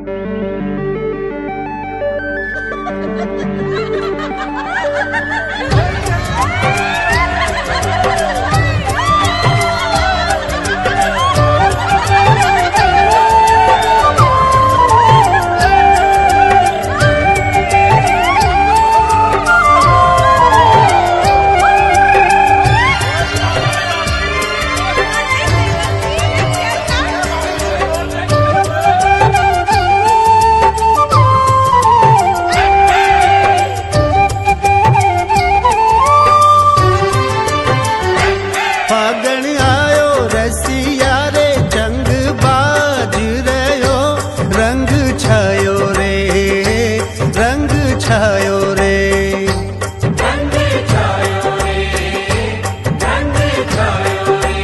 फागण आयो रसिया रे जंग बाज रयो, रंग छायो रे, रंग छायो रे, रंग छायो रे, रंग छायो रे।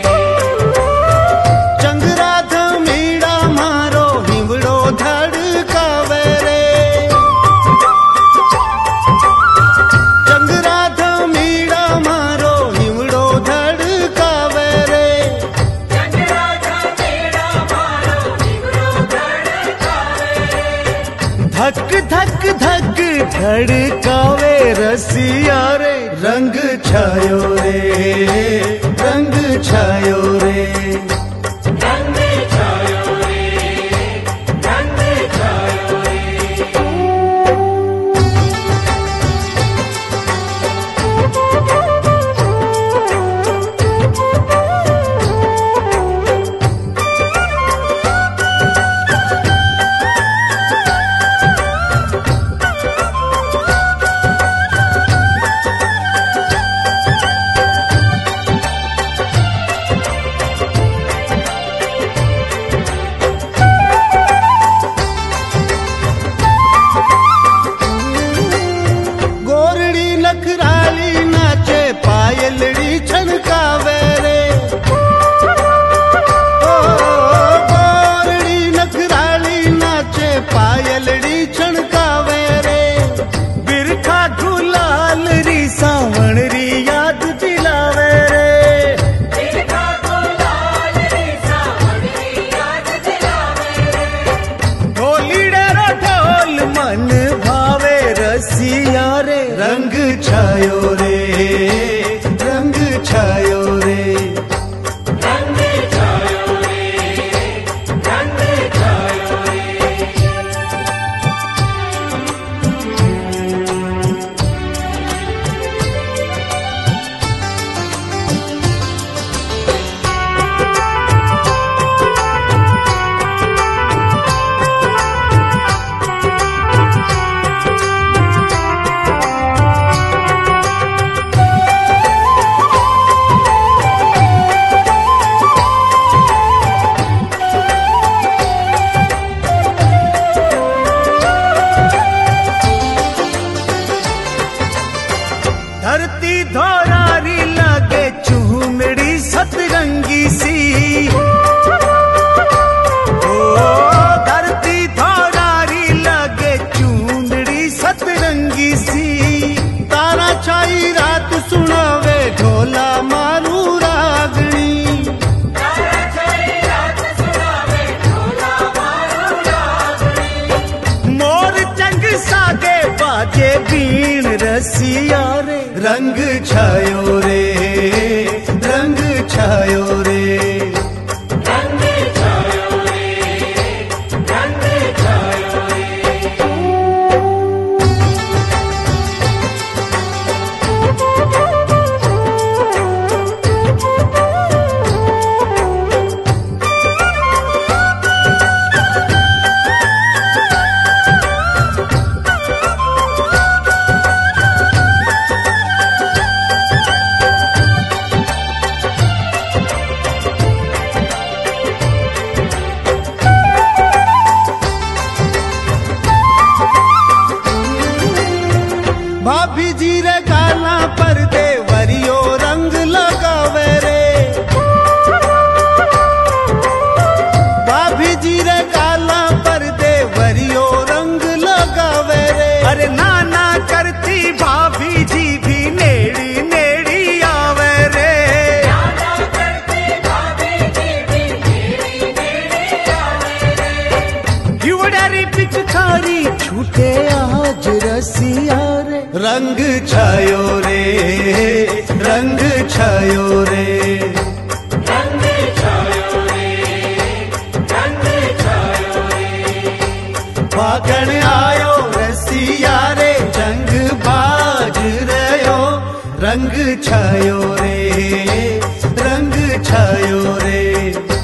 चंगरा मीड़ा मारो हिवड़ो धड़कावे रे, चंगरा मीड़ा मारो हिवड़ो धड़कावे रे, धक धक धक धड़कावे रसिया रे, रंग छायो रे, रंग छायो रे, रंग छायो रे, रंग छायो रे। छूटे आज रसिया रे रंग छायो रे रंग छायो रे रंग छायो रे रंग छायो रे फागण आयो रसिया रे जंग बाज रयो रंग छायो रे रंग छायो रे